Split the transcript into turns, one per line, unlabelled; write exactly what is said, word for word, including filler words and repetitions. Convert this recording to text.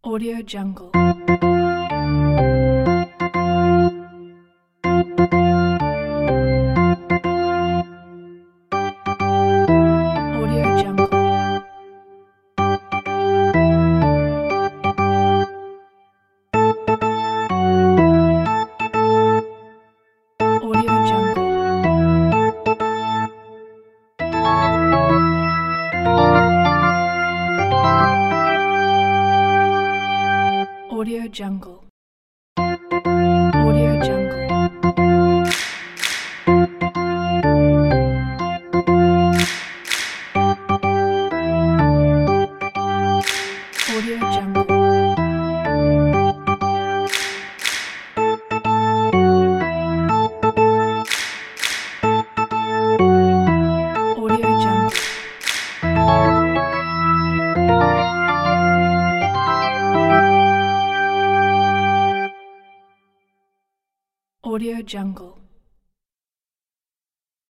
Audio Jungle. Audio Jungle. Audio Jungle. Audio Jungle. Audio Jungle. Audio Jungle. Audio Jungle. Audio Jungle.